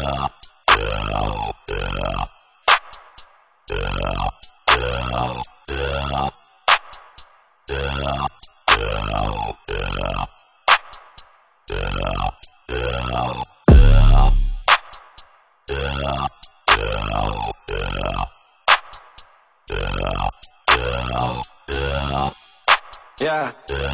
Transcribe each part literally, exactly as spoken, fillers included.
Yeah.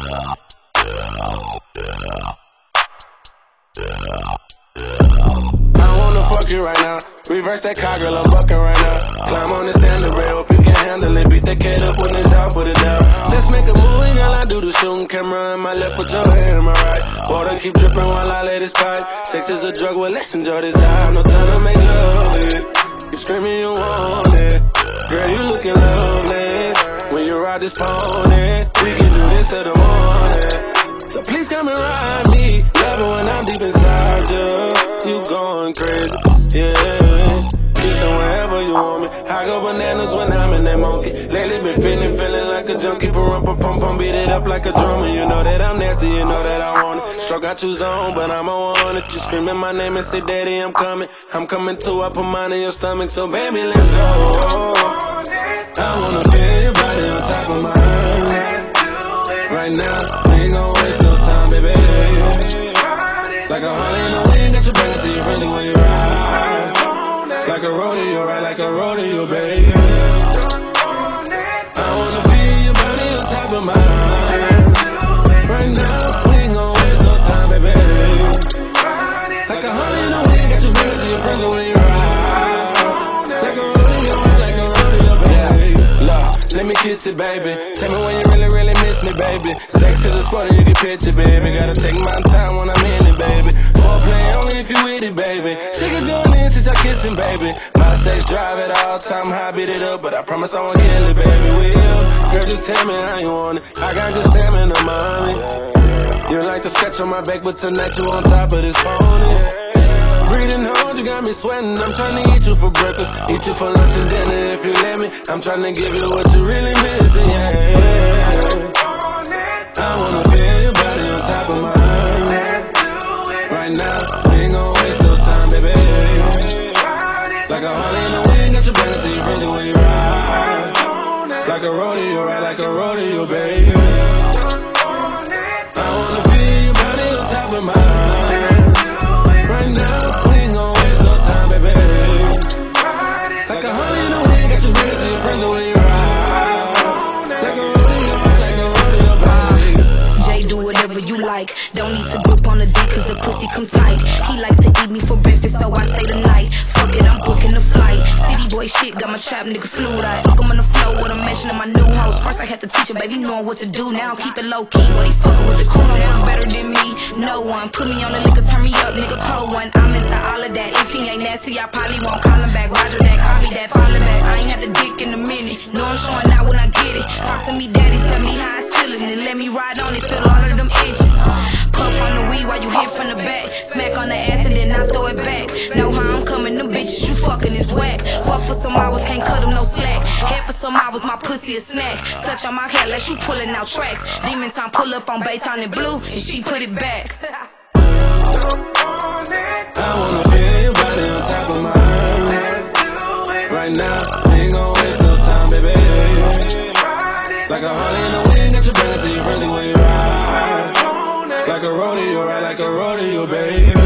I wanna fuck you right now. Reverse that car, girl, I'm bucking right now. Climb on the standard rail, hope you can handle it. Beat that kid up when it's down, put it down. Let's make a movie, girl, I do the shooting. Camera in my left, put your hand in my right. Water keep dripping while I let it spike. Sex is a drug, well, let's enjoy this time. No time to make love it. You screaming, you want it. Girl, you looking lovely. When you ride this pony, we can do this till the morning. So please come and ride me. Love it when I'm deep inside you. You going crazy, yeah. Listen wherever you want me. I go bananas when I'm in that monkey. Lately been feeling, feeling like a junkie. Pump, pump, pump, pump, beat it up like a drummer. You know that I'm nasty, you know that I want it. Stroke got you zone, but I'm on it. You screaming my name and say, Daddy, I'm coming. I'm coming too, I put mine in your stomach. So baby, let's go. I wanna feel your body on top of mine. Right now, we ain't gon' waste no time, baby. Like a Harley in the wind, got your back to your friendly when you ride. Like a rodeo, right, like a rodeo, baby. I wanna feel your body on top of mine. Right now, we ain't gon' waste no time, baby. Like a Harley in the wind, got your back to your friendly when you ride. Like a rodeo, right, like a rodeo, baby. Look, let me kiss it, baby. Tell me when you really, really miss me, baby. Sex is a sport and you can picture, baby. Gotta take my time when I'm in it, baby. Foreplay only if you with it, baby. She can join in since y'all kissing, baby. My sex drive at all time, high, beat it up, but I promise I won't kill it, baby. Will, girl, just tell me how you want it. I got good stamina, mommy. You like to scratch on my back, but tonight you on top of this pony. Breathing hard, you got me sweating. I'm trying to eat you for breakfast, eat you for lunch and dinner if you let me. I'm trying to give you what you really missing, yeah. I wanna feel your body on top of mine. Right now, we ain't gon' waste no time, baby. Like a Harley in the wind, got your back to your friendly when you ride. Like a rodeo, right, like a rodeo, baby. I wanna feel your body on top of mine. Right now, we ain't gon' waste no time, baby. Like a Harley in the wind, got your back to your friendly when you ride. Like a rodeo, right, like a rodeo, baby. Jay, do whatever you like. Don't need to grip on the dick cause the pussy come tight. He like to eat me for breakfast, so I stay the night. Fuck it, I'm booking the flight. City boy shit, got my trap nigga fluid. I fuck him on the floor with a mention of my new house. First I had to teach her, baby, knowing what to do. Now keep it low key, but he fucking with the cool. Never better than me, no one. Put me on the liquor, turn me up, nigga, pull one. I'm into all of that. If he ain't nasty, I probably won't call him back. Roger that, call me that, fall back. I ain't had the dick in a minute. No, I'm showing out when I get it. Talk to me, daddy, tell me how it's feeling, and let me ride on it, feel all of them edges. Puff on the weed while you hit from the back. Smack on the ass and then I throw it back. Know how I'm coming, them bitches you fucking is whack. Fuck for some hours, can't cut them no slack. Head for some hours, my pussy a snack. Touch on my head, let you pulling out tracks. Demon time pull up on Baytown and Blue, and she put it back. I wanna feel your body on top of mine. Right now, we ain't gon' waste no time, baby. Like a Harley in the wind, got your back to your friendly when you ride. Like a rodeo, right, like a rodeo, baby.